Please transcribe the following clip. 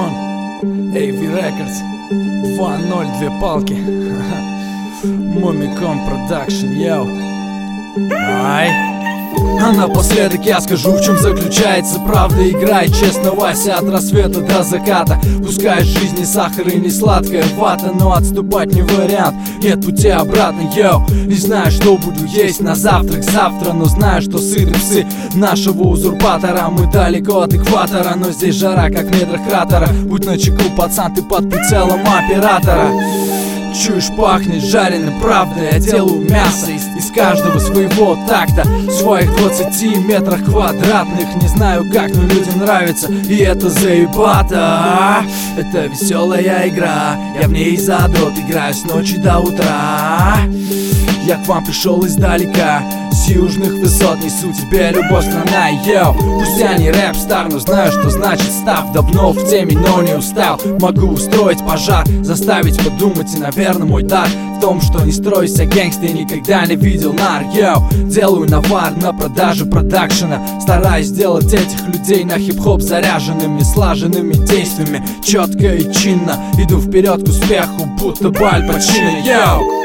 Мумикон, AV Records, 2-0, 2 палки. Мумикон Продакшн, йоу. Ай. А напоследок я скажу, в чем заключается правда. Играй честно, Вася, от рассвета до заката. Пускай жизнь не сахар и не сладкая вата, но отступать не вариант, нет пути обратно, йоу. Не знаю, что буду есть на завтрак завтра, но знаю, что сыты псы нашего узурпатора. Мы далеко от экватора, но здесь жара, как в недрах кратера. Будь начеку, пацан, ты под прицелом оператора. Чуешь, пахнет жареным, правда. Я делаю мясо из каждого своего такта. В своих 20 метрах квадратных. Не знаю как, но людям нравится, и это заебато. Это веселая игра, я в ней задрот, играю с ночи до утра. Я к вам пришел издалека, с южных высот несу тебе любовь, страна, йоу. Пусть я не рэп-стар, но знаю, что значит став. Давно в теме, но не устал. Могу устроить пожар, заставить подумать, и, наверное, мой дар в том, что не стройся, гэнгста, никогда не видел нар, йоу. Делаю навар на продаже продакшена, стараюсь сделать этих людей на хип-хоп заряженными, слаженными действиями. Четко и чинно иду вперед к успеху, будто Аль Пачино, йоу.